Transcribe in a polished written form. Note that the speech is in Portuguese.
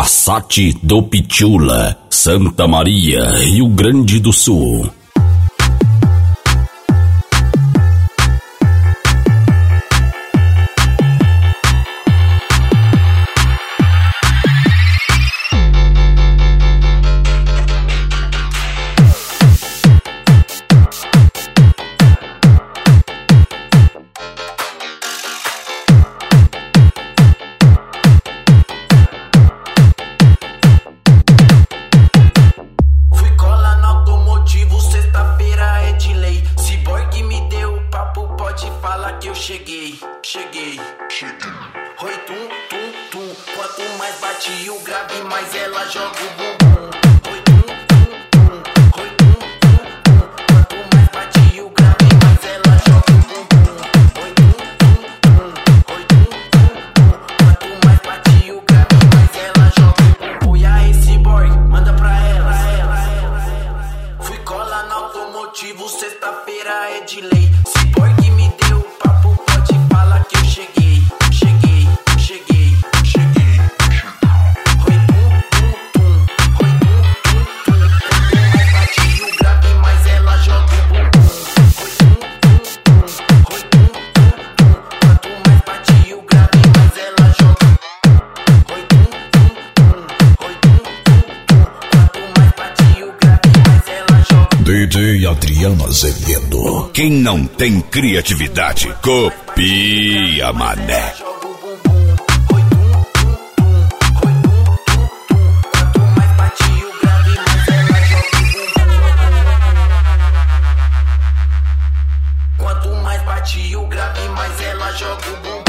Passat do Pichula, Santa Maria, Rio Grande do Sul. Cheguei. Oi, tum, tum, tum. Quanto mais bate o grave, mais ela joga o bumbum. Oi, tum, tum, tum. Oi, tum, tum, tum. Quanto mais bate o grave, mais ela joga o bumbum. Oi, tum, tum, tum. Oi, tum, tum, tum. Quanto mais bate o grave, mais ela joga o bumbum. E aí, esse boy, manda pra ela. Fui colar no automotivo, sexta-feira é de lei. Se boy que me deu papo, pode falar que eu cheguei. Oi, tum, tum, tum. Oi, tum, tum, tum. Quanto mais bate o grave, mais ela joga o bumbum. Oi, tum, tum, tum. Oi, tum, tum, tum. Quanto mais bate o grave, mais ela joga. Oi, tum, tum, tum. Oi, tum, tum, tum. Quanto mais bate o grave, mais ela joga. DJ Adriano Azevedo. Quem não tem criatividade, copia, mané. Quanto mais bate o grave, mais ela joga o bumbum.